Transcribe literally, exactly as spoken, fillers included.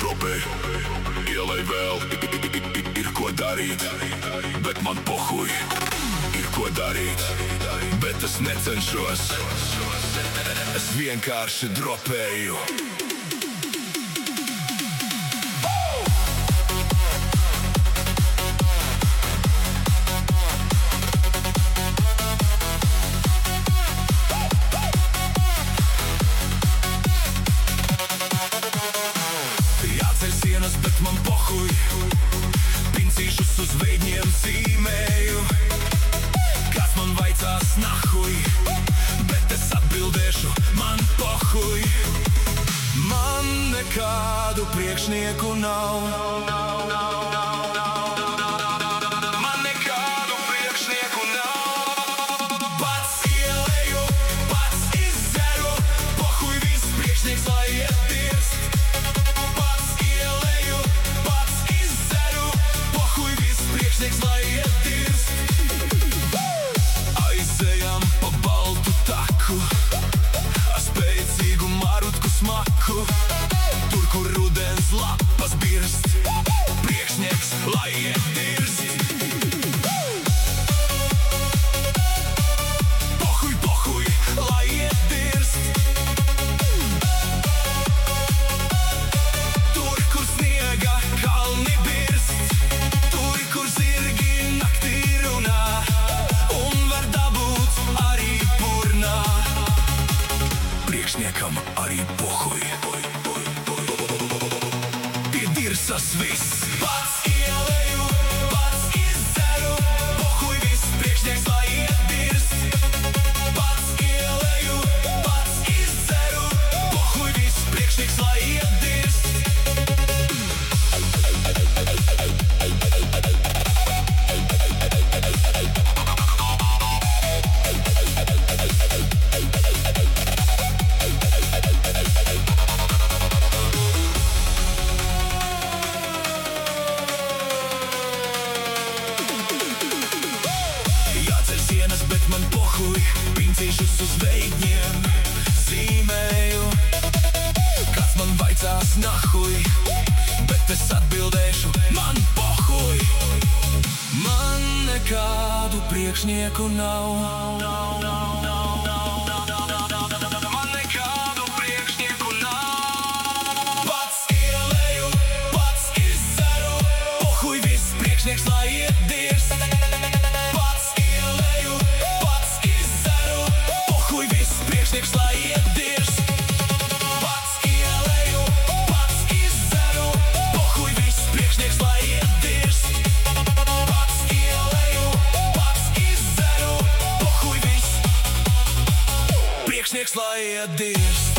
Dropēju, ielej vēl, ir ko darīt, bet man pohuj. Ir ko darīt, bet es necenšos, es vienkārši dropēju. Bet man pohuj, pincīšus uz veidņiem zīmēju. Kāds man vaicās nahuj, bet es atbildēšu, man pohuj. Man nekādu priekšnieku nav, man nekādu priekšnieku nav. Pats ieleju, pats izzeru, pohuj viss priekšnieks, lai iet dirst. Lai iet dirst. Aizejam pa baltu taku, ar spēcīgu marutku smaku. Tur, kur rudens lapas birst, priekšnieks, lai iet dirst. Pohuj, pohuj, lai iet dirst. Tur, kur sniega kalni birst, tur, kur zirgi naktī runā, un var dabūt arī purnā. Priekšniekam arī pohuj, pie dirsas viss. Pats ieleju, pats izzeru, pohuj viss priekšnieks, lai iet dirst. Pats ieleju, pats izzeru, pohuj viss priekšnieks, lai iet dirst. Bet man pohuj, pincīšus uz veidņiem zīmēju. Kāds man vaicās nahuj, bet es atbildēšu, man pohuj. Man nekādu priekšnieku nav, man nekādu priekšnieku nav. Pats ieleju, pats izzeru, pohuj viss priekšnieks, lai iet dirst. Priekšnieks, lai iet dirst. Pats ieleju, pats izzeru, pohuj viss priekšnieks, lai iet dirst. Pats ieleju, pats izzeru, pohuj viss priekšnieks, lai iet dirst.